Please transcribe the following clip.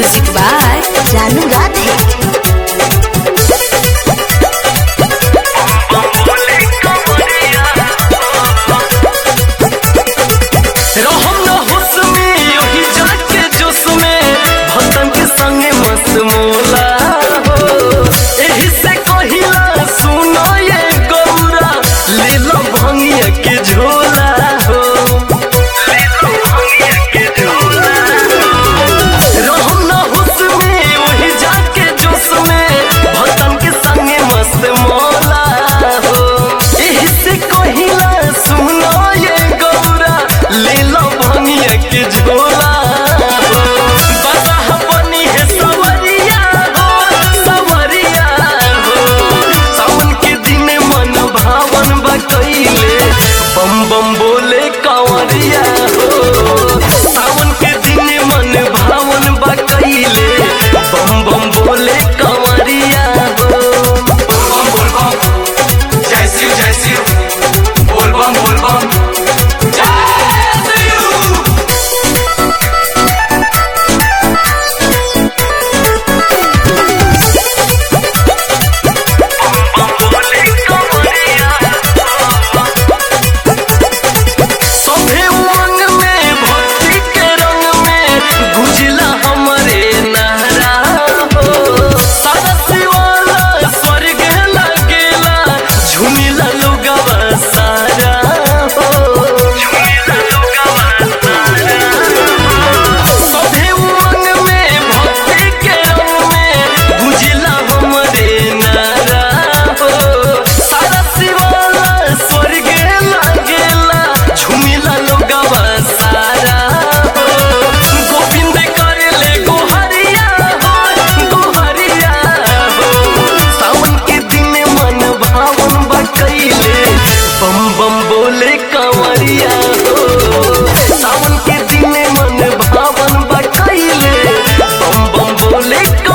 Music by जानू राधे। बम बम बोले कांवरिया हो, सावन के दिन मन भावन बकैले। बम बम बोले कांवरिया हो। बोल बम जय शिव जय शिव। बोल बम बोले कांवरिया हो, सावन के दिन मन भावन बकैले। बम बम बोले